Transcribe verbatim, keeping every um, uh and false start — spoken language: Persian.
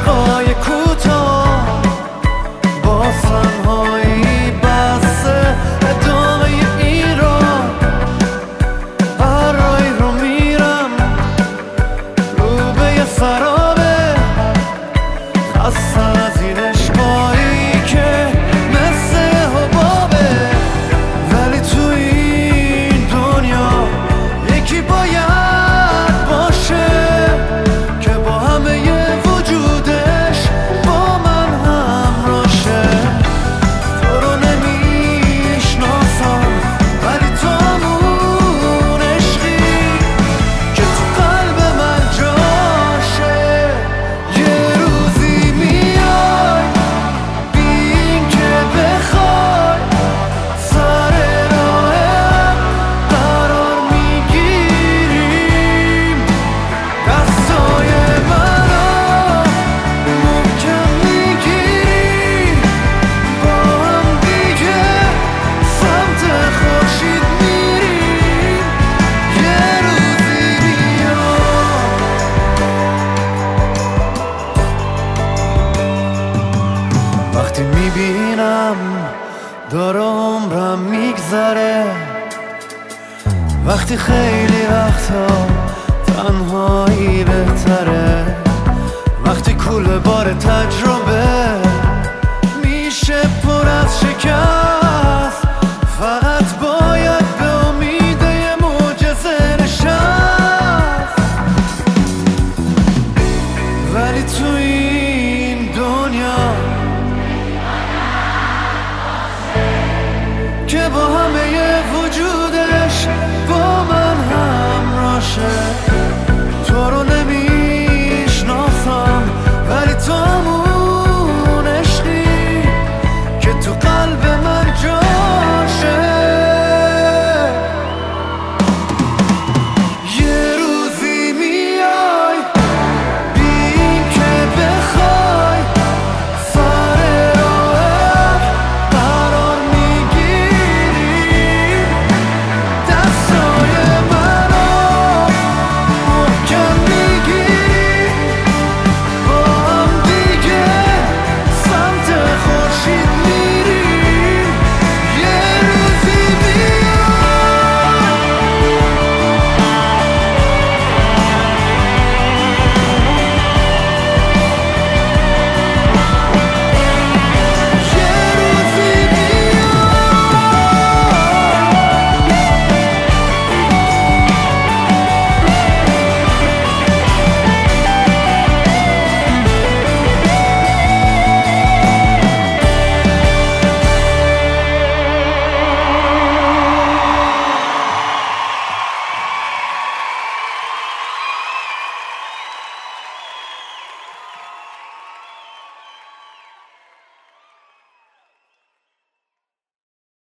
عشقای کوتاه با تنهایی بسته ادامه این راه. هر راهی رو میرم رو به یه سرابه، خستم از این عشقایی که مثل حبابه. ولی تو این دنیا یکی باید باشه که با همه وجودش با من همراشه. تو رو نمیشناسم ولی تو همون عشقی که تو قلب من جاشه. یه روزی میای بی این که بخوای، سر راهم قرار میگیریم. دستای منو محکم میگیریم، با هم دیگه سمت خورشید میریم. یه روزی میاد. وقتی میبینم داره عمرم میگذره، وقتی خیلی وقتا تنهایی بهتره، وقتی کوله بار تجربه